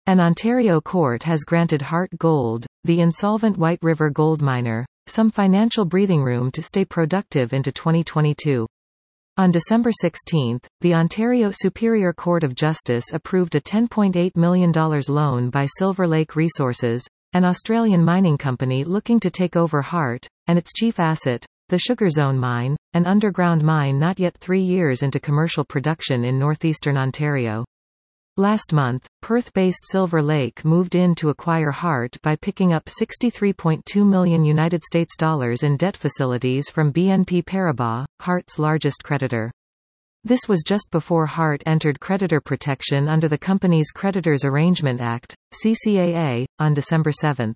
An Ontario court has granted Hart Gold, the insolvent White River gold miner, some financial breathing room to stay productive into 2022. On December 16, the Ontario Superior Court of Justice approved a $10.8 million loan by Silver Lake Resources, an Australian mining company looking to take over Hart, and its chief asset, the Sugar Zone mine, an underground mine not yet 3 years into commercial production in northeastern Ontario. Last month, Perth-based Silver Lake moved in to acquire Hart by picking up $63.2 million in debt facilities from BNP Paribas, Hart's largest creditor. This was just before Hart entered creditor protection under the company's Creditors Arrangement Act, CCAA, on December 7.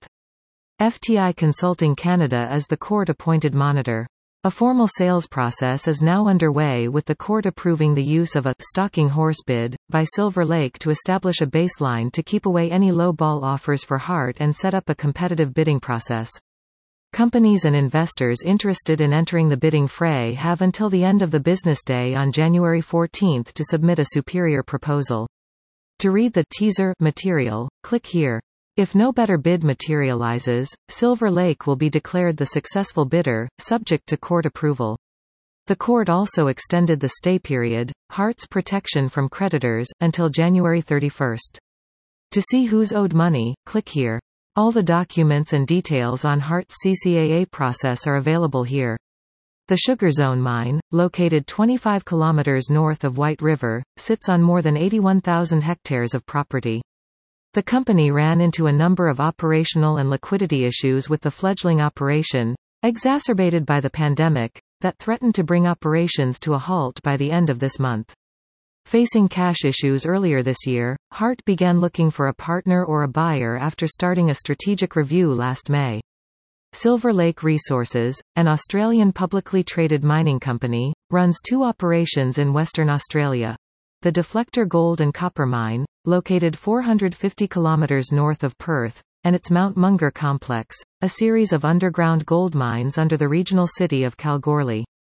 FTI Consulting Canada is the court-appointed monitor. A formal sales process is now underway with the court approving the use of a stalking horse bid by Silver Lake to establish a baseline to keep away any low-ball offers for Hart and set up a competitive bidding process. Companies and investors interested in entering the bidding fray have until the end of the business day on January 14 to submit a superior proposal. To read the teaser material, click here. If no better bid materializes, Silver Lake will be declared the successful bidder, subject to court approval. The court also extended the stay period, Hart's protection from creditors, until January 31. To see who's owed money, click here. All the documents and details on Hart's CCAA process are available here. The Sugar Zone mine, located 25 kilometers north of White River, sits on more than 81,000 hectares of property. The company ran into a number of operational and liquidity issues with the fledgling operation, exacerbated by the pandemic, that threatened to bring operations to a halt by the end of this month. Facing cash issues earlier this year, Hart began looking for a partner or a buyer after starting a strategic review last May. Silver Lake Resources, an Australian publicly traded mining company, runs 2 operations in Western Australia. The Deflector Gold and Copper Mine, located 450 kilometers north of Perth, and its Mount Munger complex, a series of underground gold mines under the regional city of Kalgoorlie.